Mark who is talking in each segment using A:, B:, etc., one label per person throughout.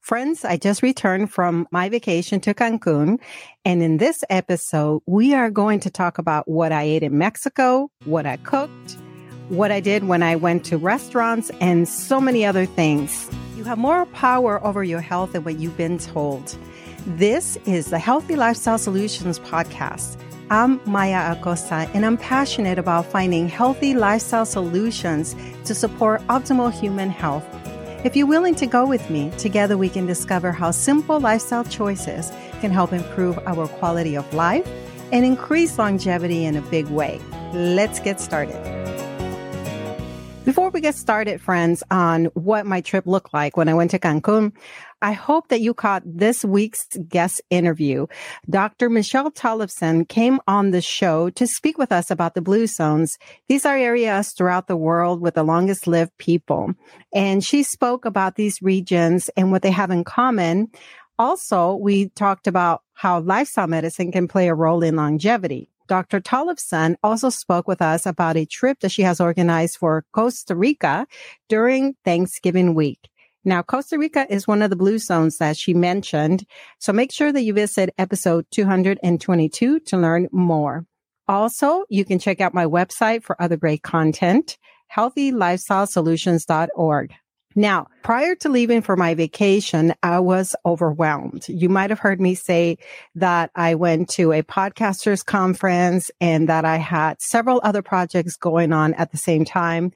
A: Friends, I just returned from my vacation to Cancun, and in this episode, we are going to talk about what I ate in Mexico, what I cooked, what I did when I went to restaurants, and so many other things. You have more power over your health than what you've been told. This is the Healthy Lifestyle Solutions podcast. I'm Maya Acosta, and I'm passionate about finding healthy lifestyle solutions to support optimal human health. If you're willing to go with me, together we can discover how simple lifestyle choices can help improve our quality of life and increase longevity in a big way. Let's get started. Before we get started, friends, on what my trip looked like when I went to Cancun, I hope that you caught this week's guest interview. Dr. Michelle Tollefson came on the show to speak with us about the Blue Zones. These are areas throughout the world with the longest lived people. And she spoke about these regions and what they have in common. Also, we talked about how lifestyle medicine can play a role in longevity. Dr. Tollefson also spoke with us about a trip that she has organized for Costa Rica during Thanksgiving week. Now, Costa Rica is one of the Blue Zones that she mentioned, so make sure that you visit episode 222 to learn more. Also, you can check out my website for other great content, healthylifestylesolutions.org. Now, prior to leaving for my vacation, I was overwhelmed. You might have heard me say that I went to a podcasters conference and that I had several other projects going on at the same time.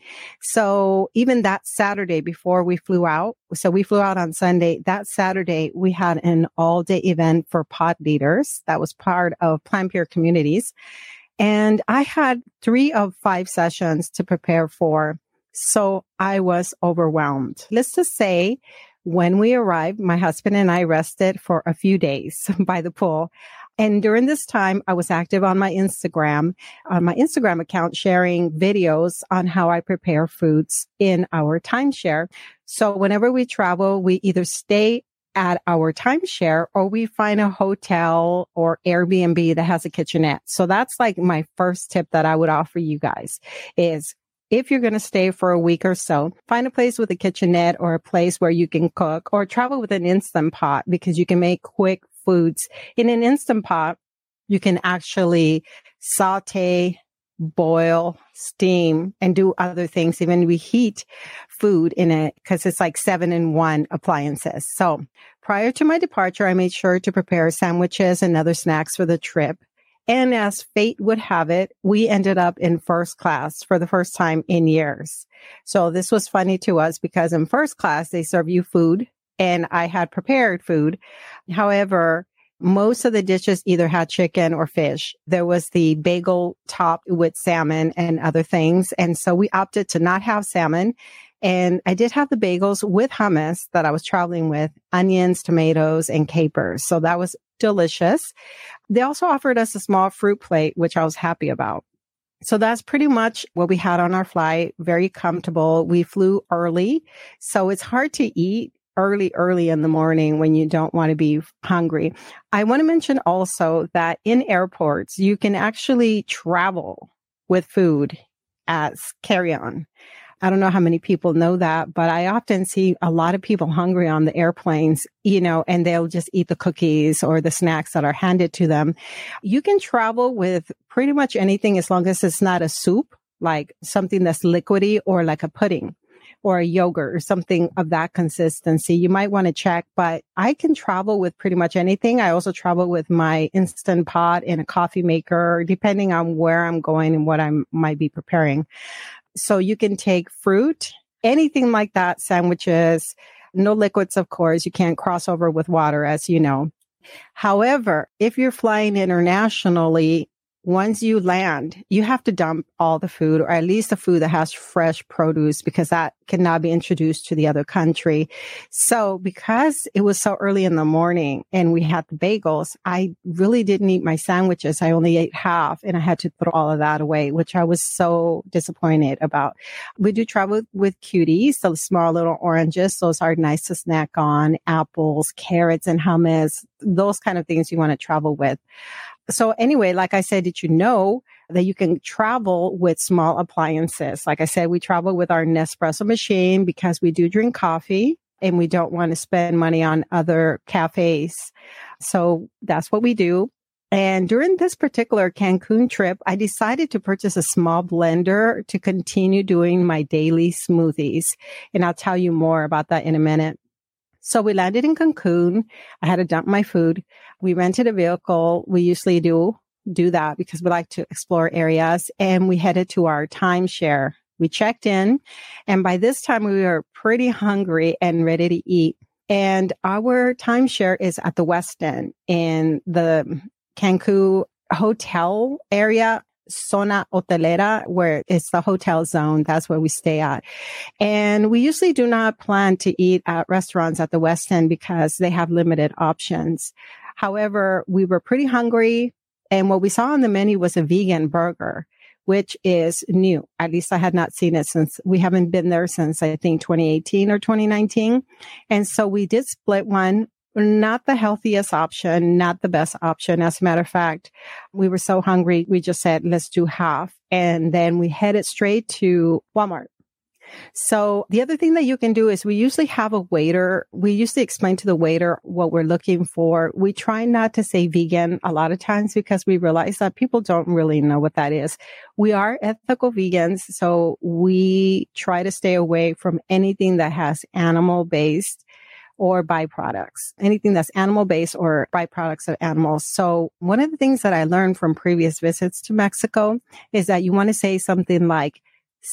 A: So even that Saturday before we flew out, so we flew out on Sunday, that Saturday we had an all-day event for pod leaders that was part of Plan Pure Communities. And I had 3 of 5 sessions to prepare for. So I was overwhelmed. Let's just say when we arrived, my husband and I rested for a few days by the pool. And during this time, I was active on my Instagram account, sharing videos on how I prepare foods in our timeshare. So whenever we travel, we either stay at our timeshare or we find a hotel or Airbnb that has a kitchenette. So that's like my first tip that I would offer you guys is if you're going to stay for a week or so, find a place with a kitchenette or a place where you can cook or travel with an Instant Pot because you can make quick foods. In an Instant Pot, you can actually saute, boil, steam, and do other things. Even reheat food in it because it's like 7-in-1 appliances. So prior to my departure, I made sure to prepare sandwiches and other snacks for the trip. And as fate would have it, we ended up in first class for the first time in years. So this was funny to us because in first class, they serve you food and I had prepared food. However, most of the dishes either had chicken or fish. There was the bagel topped with salmon and other things. And so we opted to not have salmon. And I did have the bagels with hummus that I was traveling with, onions, tomatoes, and capers. So that was delicious. They also offered us a small fruit plate, which I was happy about. So that's pretty much what we had on our flight. Very comfortable. We flew early. So it's hard to eat early in the morning when you don't want to be hungry. I want to mention also that in airports, you can actually travel with food as carry-on. I don't know how many people know that, but I often see a lot of people hungry on the airplanes, and they'll just eat the cookies or the snacks that are handed to them. You can travel with pretty much anything as long as it's not a soup, like something that's liquidy or like a pudding or a yogurt or something of that consistency. You might want to check, but I can travel with pretty much anything. I also travel with my Instant Pot and a coffee maker, depending on where I'm going and what I might be preparing. So you can take fruit, anything like that, sandwiches, no liquids, of course. You can't cross over with water, as you know. However, if you're flying internationally, once you land, you have to dump all the food, or at least the food that has fresh produce, because that cannot be introduced to the other country. So because it was so early in the morning and we had the bagels, I really didn't eat my sandwiches. I only ate half and I had to throw all of that away, which I was so disappointed about. We do travel with cuties, so small little oranges. Those are nice to snack on, apples, carrots, and hummus, those kind of things you want to travel with. So anyway, like I said, did you know that you can travel with small appliances? Like I said, we travel with our Nespresso machine because we do drink coffee. and we don't want to spend money on other cafes. So that's what we do. And during this particular Cancun trip, I decided to purchase a small blender to continue doing my daily smoothies. And I'll tell you more about that in a minute. So we landed in Cancun. I had to dump my food. We rented a vehicle. We usually do that because we like to explore areas, and we headed to our timeshare. We checked in, and by this time we were pretty hungry and ready to eat. And our timeshare is at the Westin in the Cancun hotel area, zona hotelera, where it's the hotel zone. That's where we stay at. And we usually do not plan to eat at restaurants at the Westin because they have limited options. However, we were pretty hungry, and what we saw on the menu was a vegan burger, which is new. At least I had not seen it since we haven't been there since I think 2018 or 2019. And so we did split one. Not the healthiest option, not the best option. As a matter of fact, we were so hungry, we just said, let's do half. And then we headed straight to Walmart. So the other thing that you can do is we usually have a waiter. We usually explain to the waiter what we're looking for. We try not to say vegan a lot of times because we realize that people don't really know what that is. We are ethical vegans, so we try to stay away from anything that has animal-based or byproducts, anything that's animal-based or byproducts of animals. So one of the things that I learned from previous visits to Mexico is that you want to say something like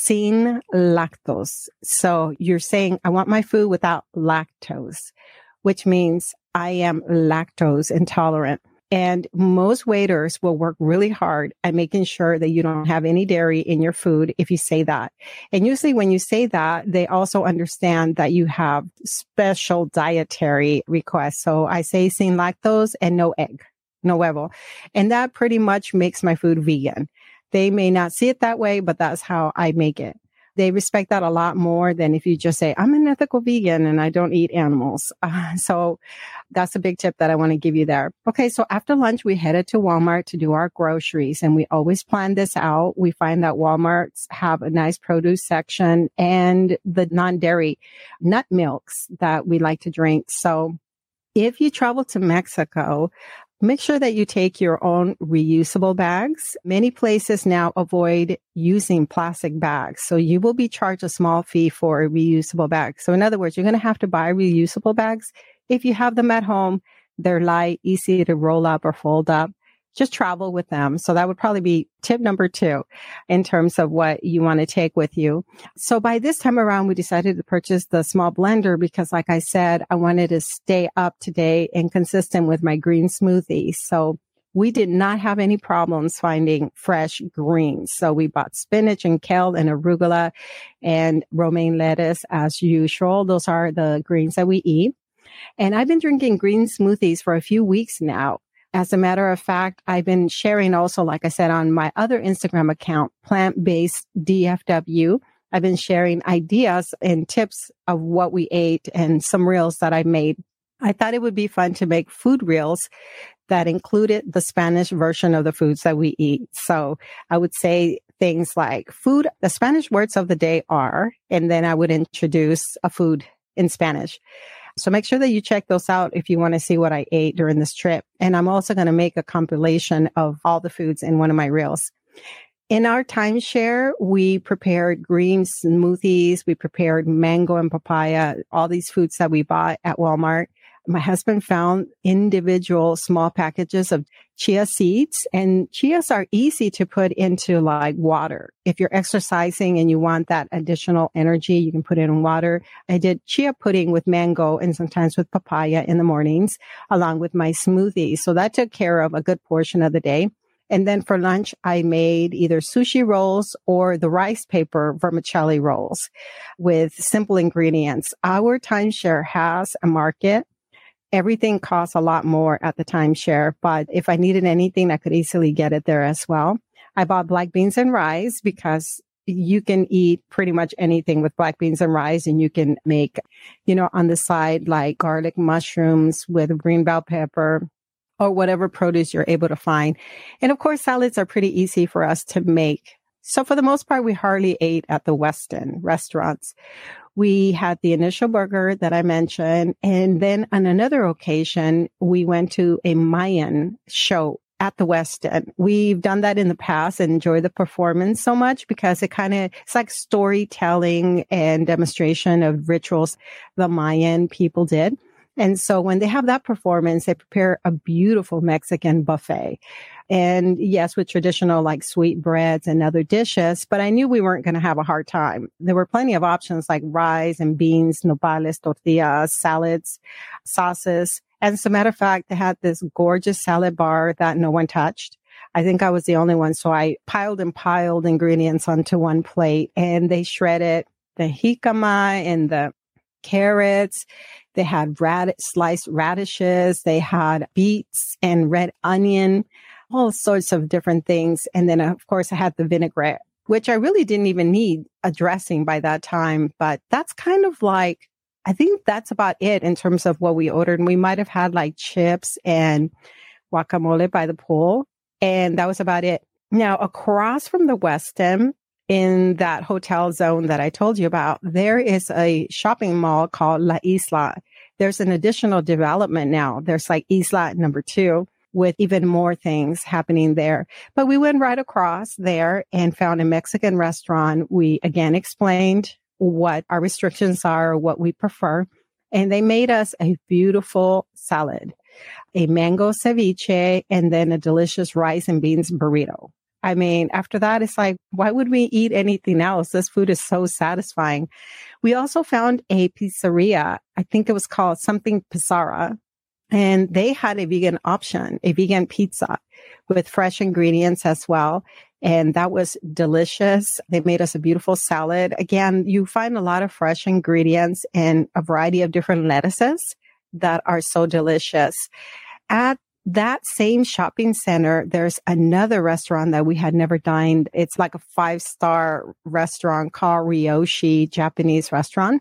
A: sin lactose. So you're saying, I want my food without lactose, which means I am lactose intolerant. And most waiters will work really hard at making sure that you don't have any dairy in your food if you say that. And usually when you say that, they also understand that you have special dietary requests. So I say sin lactose and no egg, no huevo. And that pretty much makes my food vegan. They may not see it that way, but that's how I make it. They respect that a lot more than if you just say, I'm an ethical vegan and I don't eat animals. So that's a big tip that I want to give you there. Okay. So after lunch, we headed to Walmart to do our groceries, and we always plan this out. We find that Walmarts have a nice produce section and the non-dairy nut milks that we like to drink. So if you travel to Mexico, make sure that you take your own reusable bags. Many places now avoid using plastic bags. So you will be charged a small fee for a reusable bag. So in other words, you're going to have to buy reusable bags. If you have them at home, they're light, easy to roll up or fold up. Just travel with them. So that would probably be tip number 2 in terms of what you want to take with you. So by this time around, we decided to purchase the small blender because, like I said, I wanted to stay up to date and consistent with my green smoothies. So we did not have any problems finding fresh greens. So we bought spinach and kale and arugula and romaine lettuce as usual. Those are the greens that we eat. And I've been drinking green smoothies for a few weeks now. As a matter of fact, I've been sharing also, like I said, on my other Instagram account, Plant-Based DFW. I've been sharing ideas and tips of what we ate and some reels that I made. I thought it would be fun to make food reels that included the Spanish version of the foods that we eat. So I would say things like food, the Spanish words of the day are, and then I would introduce a food in Spanish. So make sure that you check those out if you want to see what I ate during this trip. And I'm also going to make a compilation of all the foods in one of my reels. In our timeshare, we prepared green smoothies. We prepared mango and papaya, all these foods that we bought at Walmart. My husband found individual small packages of chia seeds, and chias are easy to put into like water. If you're exercising and you want that additional energy, you can put it in water. I did chia pudding with mango and sometimes with papaya in the mornings, along with my smoothies. So that took care of a good portion of the day. And then for lunch, I made either sushi rolls or the rice paper vermicelli rolls with simple ingredients. Our timeshare has a market. Everything costs a lot more at the timeshare, but if I needed anything, I could easily get it there as well. I bought black beans and rice because you can eat pretty much anything with black beans and rice, and you can make, on the side, like garlic mushrooms with green bell pepper or whatever produce you're able to find. And of course, salads are pretty easy for us to make. So for the most part, we hardly ate at the Westin restaurants. We had the initial burger that I mentioned. And then on another occasion, we went to a Mayan show at the Westin. We've done that in the past and enjoyed the performance so much because it's like storytelling and demonstration of rituals the Mayan people did. And so when they have that performance, they prepare a beautiful Mexican buffet. And yes, with traditional like sweet breads and other dishes, but I knew we weren't going to have a hard time. There were plenty of options like rice and beans, nopales, tortillas, salads, sauces. And as a matter of fact, they had this gorgeous salad bar that no one touched. I think I was the only one. So I piled ingredients onto one plate and they shredded the jicama and the carrots. They had sliced radishes. They had beets and red onion, all sorts of different things. And then, of course, I had the vinaigrette, which I really didn't even need a dressing by that time. But that's kind of like, I think that's about it in terms of what we ordered. And we might have had like chips and guacamole by the pool. And that was about it. Now, across from the Westin, in that hotel zone that I told you about, there is a shopping mall called La Isla. There's an additional development now. There's like Isla number 2 with even more things happening there. But we went right across there and found a Mexican restaurant. We again explained what our restrictions are, what we prefer. And they made us a beautiful salad, a mango ceviche, and then a delicious rice and beans burrito. I mean, after that, it's like, why would we eat anything else? This food is so satisfying. We also found a pizzeria. I think it was called something Pizarra. And they had a vegan option, a vegan pizza with fresh ingredients as well. And that was delicious. They made us a beautiful salad. Again, you find a lot of fresh ingredients and a variety of different lettuces that are so delicious. At that same shopping center, there's another restaurant that we had never dined. It's like a 5-star restaurant called Ryoshi Japanese restaurant.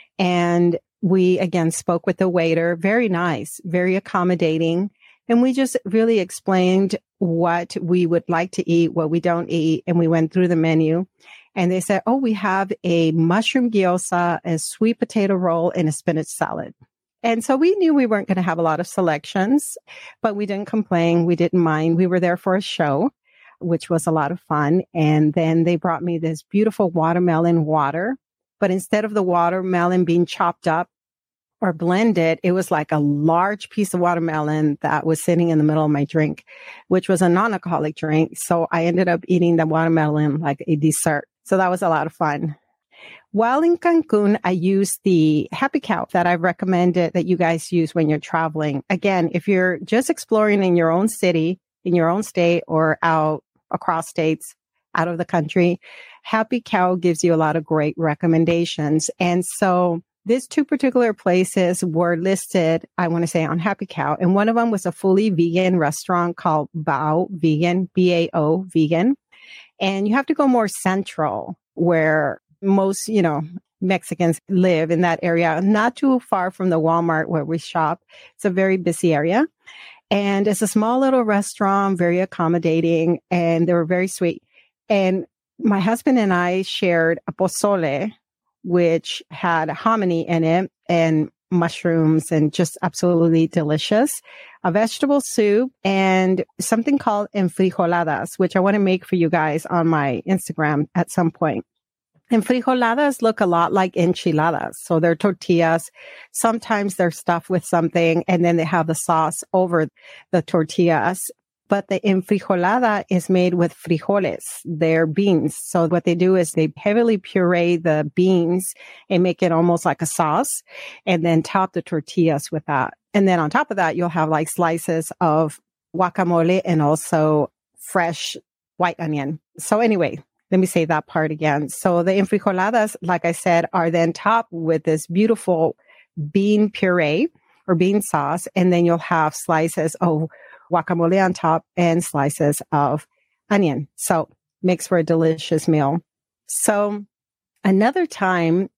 A: And we again spoke with the waiter, very nice, very accommodating. And we just really explained what we would like to eat, what we don't eat. And we went through the menu and they said, oh, we have a mushroom gyoza, a sweet potato roll, and a spinach salad. And so we knew we weren't going to have a lot of selections, but we didn't complain. We didn't mind. We were there for a show, which was a lot of fun. And then they brought me this beautiful watermelon water. But instead of the watermelon being chopped up or blended, it was like a large piece of watermelon that was sitting in the middle of my drink, which was a non-alcoholic drink. So I ended up eating the watermelon like a dessert. So that was a lot of fun. While in Cancun, I used the Happy Cow that I've recommended that you guys use when you're traveling. Again, if you're just exploring in your own city, in your own state, or out across states, out of the country, Happy Cow gives you a lot of great recommendations. And so these 2 particular places were listed, I want to say, on Happy Cow. And one of them was a fully vegan restaurant called Bao Vegan, B-A-O Vegan. And you have to go more central where most, Mexicans live in that area, not too far from the Walmart where we shop. It's a very busy area. And it's a small little restaurant, very accommodating, and they were very sweet. And my husband and I shared a pozole, which had hominy in it and mushrooms and just absolutely delicious, a vegetable soup, and something called enfrijoladas, which I want to make for you guys on my Instagram at some point. And frijoladas look a lot like enchiladas. So they're tortillas. Sometimes they're stuffed with something and then they have the sauce over the tortillas. But the enfrijolada is made with frijoles. They're beans. So what they do is they heavily puree the beans and make it almost like a sauce and then top the tortillas with that. And then on top of that, you'll have like slices of guacamole and also fresh white onion. So anyway, let me say that part again. So the enfrijoladas, like I said, are then topped with this beautiful bean puree or bean sauce. And then you'll have slices of guacamole on top and slices of onion. So makes for a delicious meal. So another time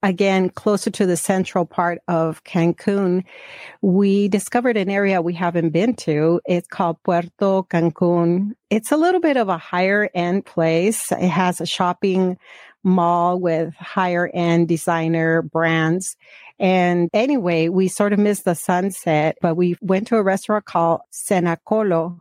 A: again, closer to the central part of Cancun, we discovered an area we haven't been to. It's called Puerto Cancun. It's a little bit of a higher end place. It has a shopping mall with higher end designer brands. And anyway, we sort of missed the sunset, but we went to a restaurant called Cenacolo,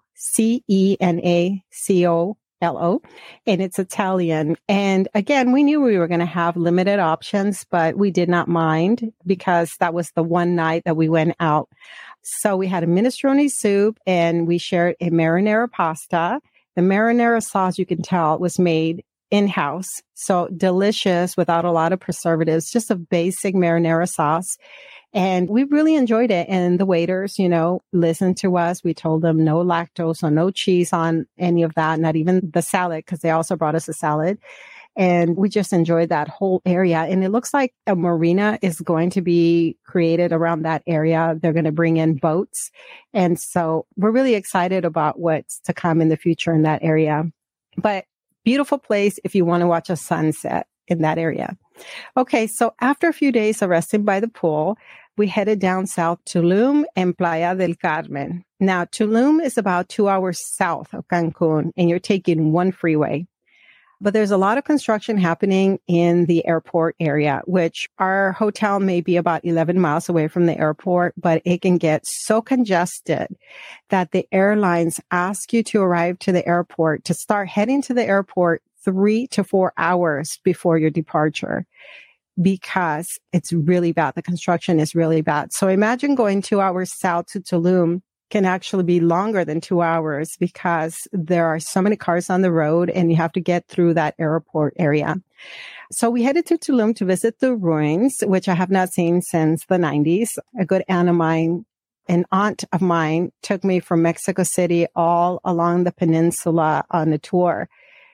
A: Cenacolo. And it's Italian. And again, we knew we were going to have limited options, but we did not mind because that was the one night that we went out. So we had a minestrone soup and we shared a marinara pasta. The marinara sauce, you can tell, was made in-house. So delicious without a lot of preservatives, just a basic marinara sauce. And we really enjoyed it. And the waiters, listened to us. We told them no lactose or no cheese on any of that, not even the salad, because they also brought us a salad. And we just enjoyed that whole area. And it looks like a marina is going to be created around that area. They're going to bring in boats. And so we're really excited about what's to come in the future in that area. But beautiful place if you want to watch a sunset in that area. Okay, so after a few days of resting by the pool, we headed down south to Tulum and Playa del Carmen. Now, Tulum is about 2 hours south of Cancun, and you're taking one freeway. But there's a lot of construction happening in the airport area, which our hotel may be about 11 miles away from the airport, but it can get so congested that the airlines ask you to arrive to the airport, to start heading to the airport 3 to 4 hours before your departure, because it's really bad. The construction is really bad. So imagine going 2 hours south to Tulum can actually be longer than 2 hours because there are so many cars on the road and you have to get through that airport area. So we headed to Tulum to visit the ruins, which I have not seen since the 90s. A good aunt of mine took me from Mexico City all along the peninsula on a tour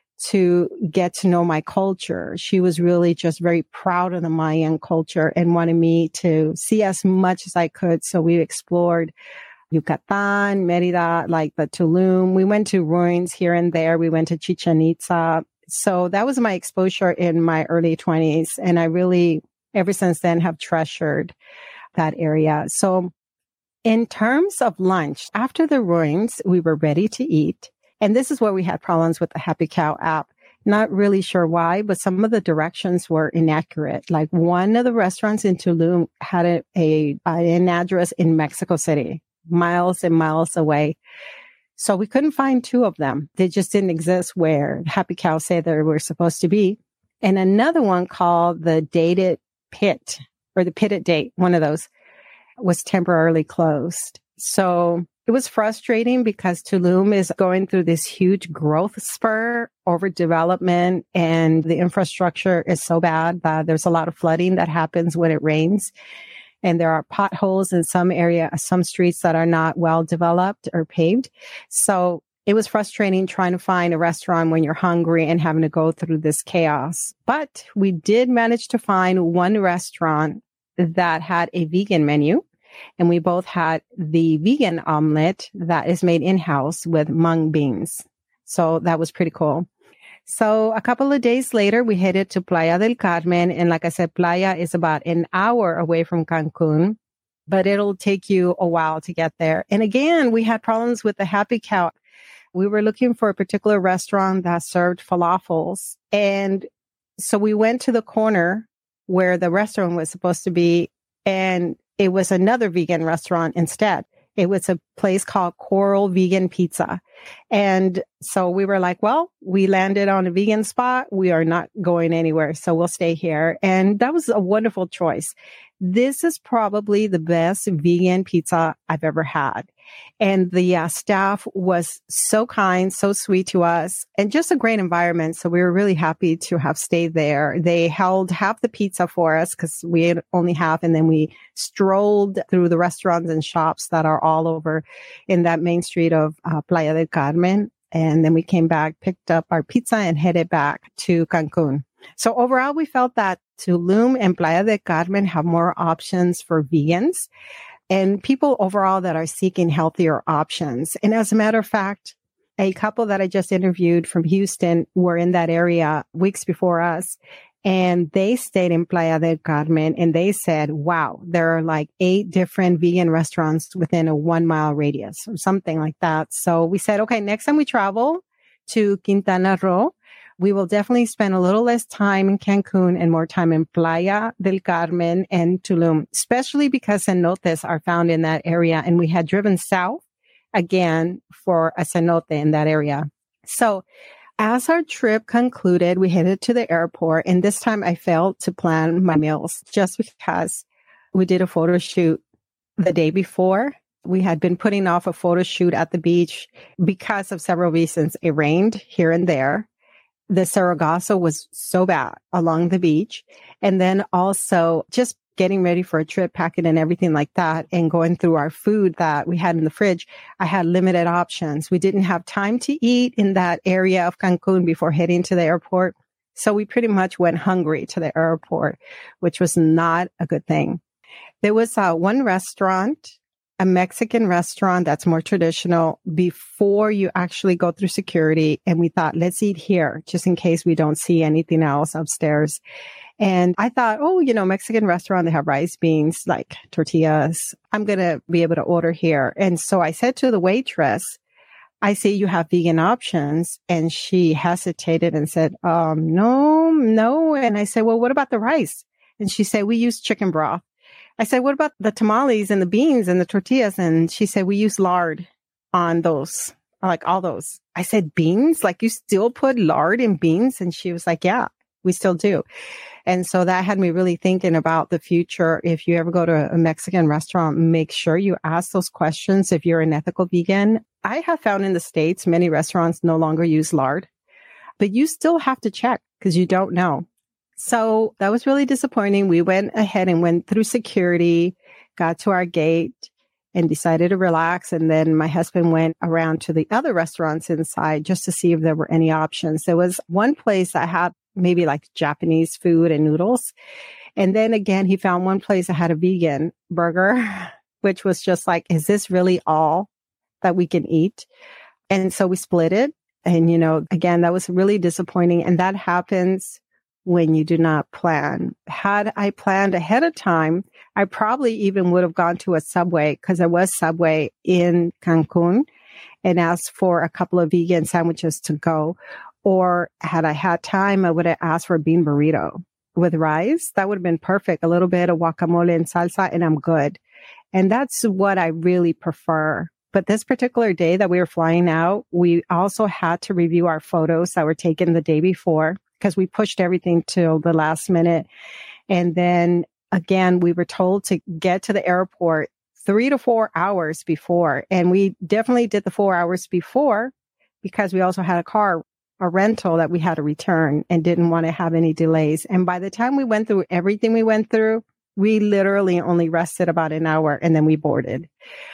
A: to get to know my culture. She was really just very proud of the Mayan culture and wanted me to see as much as I could. So we explored Yucatan, Merida, like the Tulum. We went to ruins here and there. We went to Chichen Itza. So that was my exposure in my early 20s. And I really, ever since then, have treasured that area. So in terms of lunch, after the ruins, we were ready to eat. And this is where we had problems with the Happy Cow app. Not really sure why, but some of the directions were inaccurate. Like one of the restaurants in Tulum had an address in Mexico City, miles and miles away. So we couldn't find two of them. They just didn't exist where Happy Cow said they were supposed to be. And another one called the Dated Pit or the Pitted Date, one of those, was temporarily closed. So it was frustrating because Tulum is going through this huge growth spur, overdevelopment, and the infrastructure is so bad that there's a lot of flooding that happens when it rains. And there are potholes in some streets that are not well developed or paved. So it was frustrating trying to find a restaurant when you're hungry and having to go through this chaos. But we did manage to find one restaurant that had a vegan menu. And we both had the vegan omelet that is made in-house with mung beans. So that was pretty cool. So a couple of days later, we headed to Playa del Carmen. And like I said, Playa is about an hour away from Cancun, but it'll take you a while to get there. And again, we had problems with the Happy Cow. We were looking for a particular restaurant that served falafels. And so we went to the corner where the restaurant was supposed to be, and it was another vegan restaurant instead. It was a place called Coral Vegan Pizza. And so we were like, well, we landed on a vegan spot. We are not going anywhere. So we'll stay here. And that was a wonderful choice. This is probably the best vegan pizza I've ever had. And the staff was so kind, so sweet to us, and just a great environment. So we were really happy to have stayed there. They held half the pizza for us because we had only half. And then we strolled through the restaurants and shops that are all over in that main street of Playa del Carmen. And then we came back, picked up our pizza and headed back to Cancun. So overall, we felt that Tulum and Playa del Carmen have more options for vegans and people overall that are seeking healthier options. And as a matter of fact, a couple that I just interviewed from Houston were in that area weeks before us. And they stayed in Playa del Carmen and they said, wow, there are like 8 different vegan restaurants within a 1-mile radius or something like that. So we said, okay, next time we travel to Quintana Roo, we will definitely spend a little less time in Cancun and more time in Playa del Carmen and Tulum, especially because cenotes are found in that area. And we had driven south again for a cenote in that area. So as our trip concluded, we headed to the airport. And this time I failed to plan my meals just because we did a photo shoot the day before. We had been putting off a photo shoot at the beach because of several reasons. It rained here and there. The Sargasso was so bad along the beach. And then also just getting ready for a trip, packing and everything like that, and going through our food that we had in the fridge, I had limited options. We didn't have time to eat in that area of Cancun before heading to the airport. So we pretty much went hungry to the airport, which was not a good thing. There was one restaurant, a Mexican restaurant that's more traditional before you actually go through security. And we thought, let's eat here just in case we don't see anything else upstairs. And I thought, oh, Mexican restaurant, they have rice, beans, like tortillas. I'm going to be able to order here. And so I said to the waitress, I see you have vegan options. And she hesitated and said, no. And I said, well, what about the rice? And she said, we use chicken broth. I said, what about the tamales and the beans and the tortillas? And she said, we use lard on those, like all those. I said, beans? Like you still put lard in beans? And she was like, yeah, we still do. And so that had me really thinking about the future. If you ever go to a Mexican restaurant, make sure you ask those questions if you're an ethical vegan. I have found in the States, many restaurants no longer use lard, but you still have to check because you don't know. So that was really disappointing. We went ahead and went through security, got to our gate and decided to relax. And then my husband went around to the other restaurants inside just to see if there were any options. There was one place that had maybe like Japanese food and noodles. And then again, he found one place that had a vegan burger, which was just like, is this really all that we can eat? And so we split it. And, again, that was really disappointing. And that happens when you do not plan. Had I planned ahead of time, I probably even would have gone to a Subway because there was Subway in Cancun and asked for a couple of vegan sandwiches to go. Or had I had time, I would have asked for a bean burrito with rice. That would have been perfect. A little bit of guacamole and salsa and I'm good. And that's what I really prefer. But this particular day that we were flying out, we also had to review our photos that were taken the day before because we pushed everything till the last minute. And then again, we were told to get to the airport 3 to 4 hours before. And we definitely did the 4 hours before because we also had a rental that we had to return and didn't want to have any delays. And by the time we went through everything we went through, we literally only rested about an hour and then we boarded.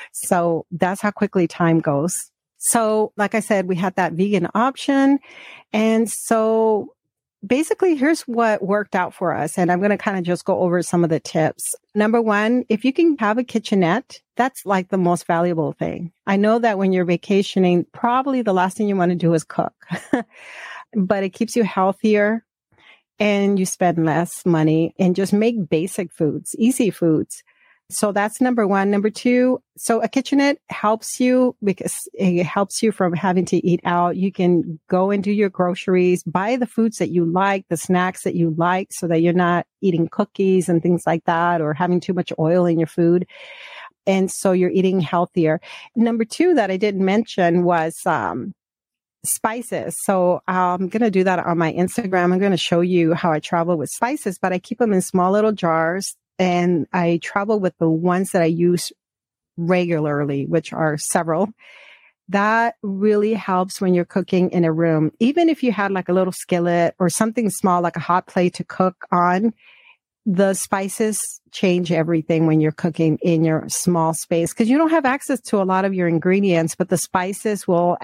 A: So that's how quickly time goes. So like I said, we had that vegan option. And so basically, here's what worked out for us. And I'm going to kind of just go over some of the tips. Number one, if you can have a kitchenette, that's like the most valuable thing. I know that when you're vacationing, probably the last thing you want to do is cook, but it keeps you healthier and you spend less money and just make basic foods, easy foods. So that's number one. Number two, so a kitchenette helps you because it helps you from having to eat out. You can go and do your groceries, buy the foods that you like, the snacks that you like so that you're not eating cookies and things like that or having too much oil in your food. And so you're eating healthier. Number two that I didn't mention was spices. So I'm going to do that on my Instagram. I'm going to show you how I travel with spices, but I keep them in small little jars. And I travel with the ones that I use regularly, which are several. That really helps when you're cooking in a room. Even if you had like a little skillet or something small, like a hot plate to cook on, the spices change everything when you're cooking in your small space because you don't have access to a lot of your ingredients, but the spices will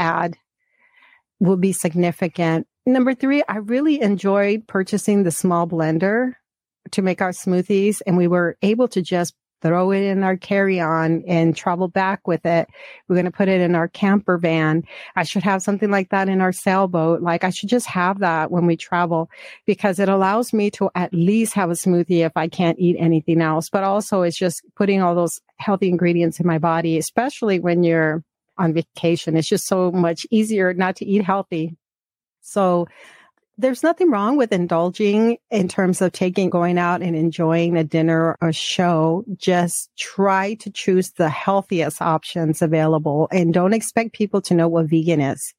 A: be significant. Number three, I really enjoyed purchasing the small blender to make our smoothies. And we were able to just throw it in our carry-on and travel back with it. We're going to put it in our camper van. I should have something like that in our sailboat. Like I should just have that when we travel because it allows me to at least have a smoothie if I can't eat anything else. But also it's just putting all those healthy ingredients in my body, especially when you're on vacation. It's just so much easier not to eat healthy. So there's nothing wrong with indulging in terms of going out and enjoying a dinner or a show. Just try to choose the healthiest options available and don't expect people to know what vegan is.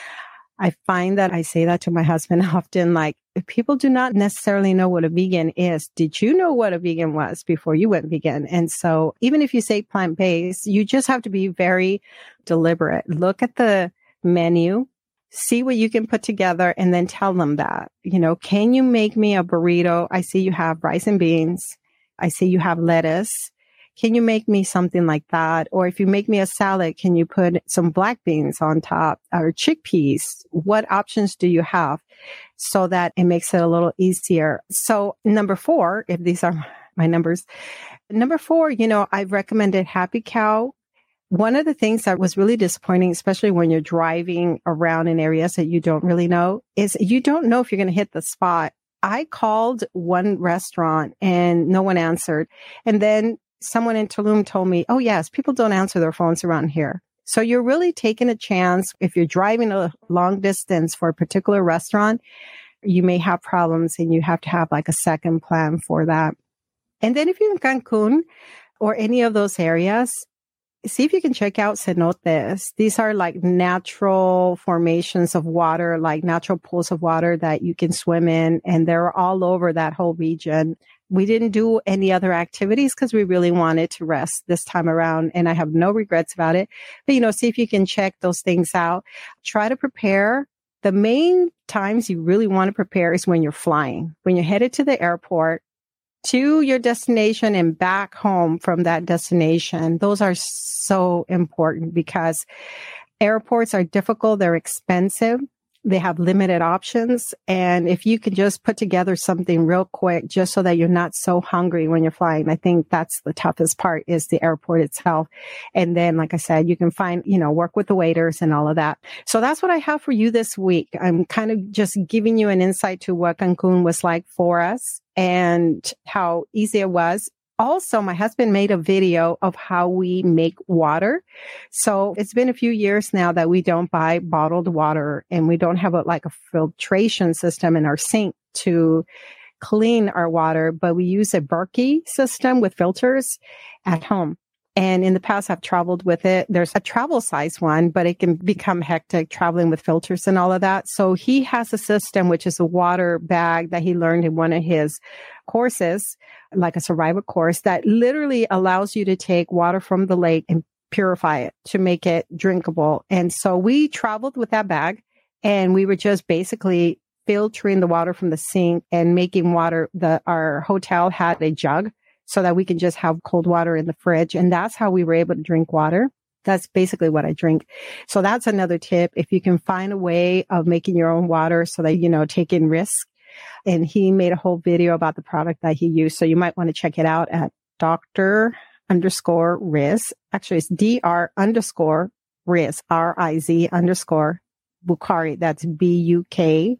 A: I find that I say that to my husband often, like, people do not necessarily know what a vegan is. Did you know what a vegan was before you went vegan? And so even if you say plant-based, you just have to be very deliberate. Look at the menu. See what you can put together and then tell them that, can you make me a burrito? I see you have rice and beans. I see you have lettuce. Can you make me something like that? Or if you make me a salad, can you put some black beans on top or chickpeas? What options do you have so that it makes it a little easier? So number 4, if these are my numbers, number 4, I've recommended Happy Cow. One of the things that was really disappointing, especially when you're driving around in areas that you don't really know, is you don't know if you're going to hit the spot. I called one restaurant and no one answered. And then someone in Tulum told me, oh, yes, people don't answer their phones around here. So you're really taking a chance. If you're driving a long distance for a particular restaurant, you may have problems and you have to have like a second plan for that. And then if you're in Cancun or any of those areas, see if you can check out cenotes. These are like natural formations of water, like natural pools of water that you can swim in, and they're all over that whole region. We didn't do any other activities because we really wanted to rest this time around, and I have no regrets about it. But, see if you can check those things out. Try to prepare. The main times you really want to prepare is when you're flying, when you're headed to the airport, to your destination and back home from that destination. Those are so important because airports are difficult. They're expensive. They have limited options. And if you can just put together something real quick, just so that you're not so hungry when you're flying, I think that's the toughest part is the airport itself. And then, like I said, you can find, work with the waiters and all of that. So that's what I have for you this week. I'm kind of just giving you an insight to what Cancun was like for us and how easy it was. Also, my husband made a video of how we make water. So it's been a few years now that we don't buy bottled water and we don't have a filtration system in our sink to clean our water, but we use a Berkey system with filters at home. And in the past, I've traveled with it. There's a travel size one, but it can become hectic traveling with filters and all of that. So he has a system, which is a water bag that he learned in one of his courses, like a survival course, that literally allows you to take water from the lake and purify it to make it drinkable. And so we traveled with that bag and we were just basically filtering the water from the sink and making water. Our hotel had a jug so that we can just have cold water in the fridge. And that's how we were able to drink water. That's basically what I drink. So that's another tip. If you can find a way of making your own water so that, taking risks. And he made a whole video about the product that he used. So you might want to check it out at Dr. _Riz. Actually, it's Dr. _Riz, RIZ _Bukhari. That's BUKHARI.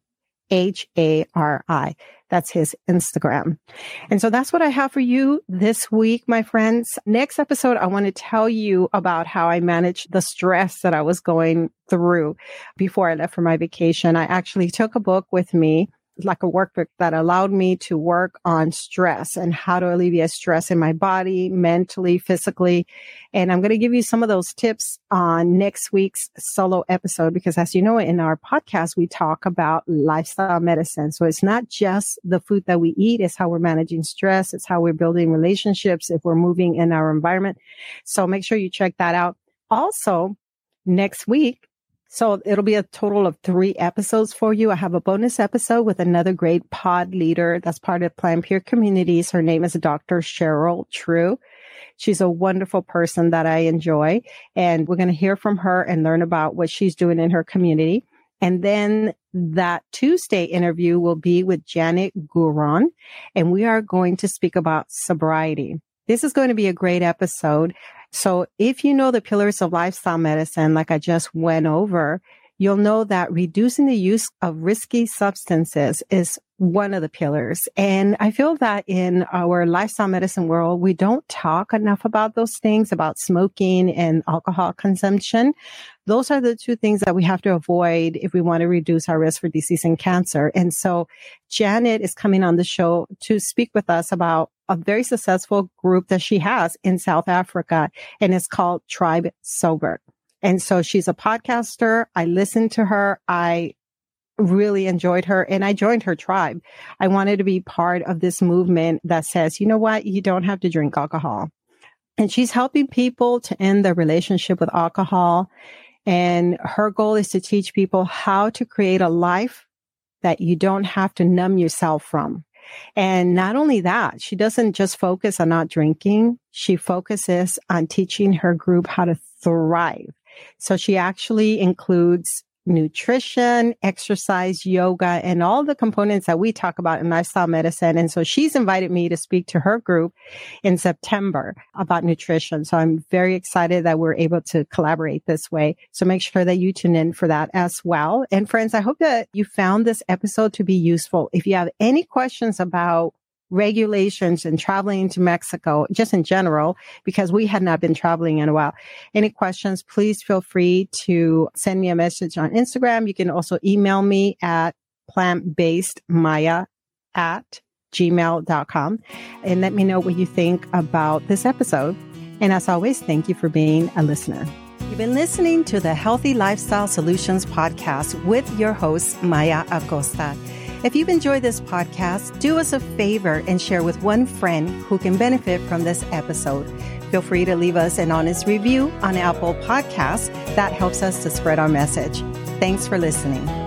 A: That's his Instagram. And so that's what I have for you this week, my friends. Next episode, I want to tell you about how I managed the stress that I was going through before I left for my vacation. I actually took a book with me, like a workbook that allowed me to work on stress and how to alleviate stress in my body, mentally, physically. And I'm going to give you some of those tips on next week's solo episode, because as you know, in our podcast, we talk about lifestyle medicine. So it's not just the food that we eat, it's how we're managing stress. It's how we're building relationships if we're moving in our environment. So make sure you check that out. Also, next week, so it'll be a total of 3 episodes for you. I have a bonus episode with another great pod leader that's part of Plant Pure Communities. Her name is Dr. Cheryl True. She's a wonderful person that I enjoy. And we're going to hear from her and learn about what she's doing in her community. And then that Tuesday interview will be with Janet Guron. And we are going to speak about sobriety. This is going to be a great episode. So if you know the pillars of lifestyle medicine, like I just went over, you'll know that reducing the use of risky substances is one of the pillars. And I feel that in our lifestyle medicine world, we don't talk enough about those things, about smoking and alcohol consumption. Those are the two things that we have to avoid if we want to reduce our risk for disease and cancer. And so Janet is coming on the show to speak with us about a very successful group that she has in South Africa, and it's called Tribe Sober. And so she's a podcaster. I listened to her. I really enjoyed her and I joined her tribe. I wanted to be part of this movement that says, you know what? You don't have to drink alcohol. And she's helping people to end their relationship with alcohol. And her goal is to teach people how to create a life that you don't have to numb yourself from. And not only that, she doesn't just focus on not drinking. She focuses on teaching her group how to thrive. So she actually includes nutrition, exercise, yoga, and all the components that we talk about in lifestyle medicine. And so she's invited me to speak to her group in September about nutrition. So I'm very excited that we're able to collaborate this way. So make sure that you tune in for that as well. And friends, I hope that you found this episode to be useful. If you have any questions about regulations and traveling to Mexico, just in general, because we had not been traveling in a while. Any questions, please feel free to send me a message on Instagram. You can also email me at plantbasedmaya@gmail.com and let me know what you think about this episode. And as always, thank you for being a listener. You've been listening to the Healthy Lifestyle Solutions podcast with your host, Maya Acosta. If you've enjoyed this podcast, do us a favor and share with one friend who can benefit from this episode. Feel free to leave us an honest review on Apple Podcasts. That helps us to spread our message. Thanks for listening.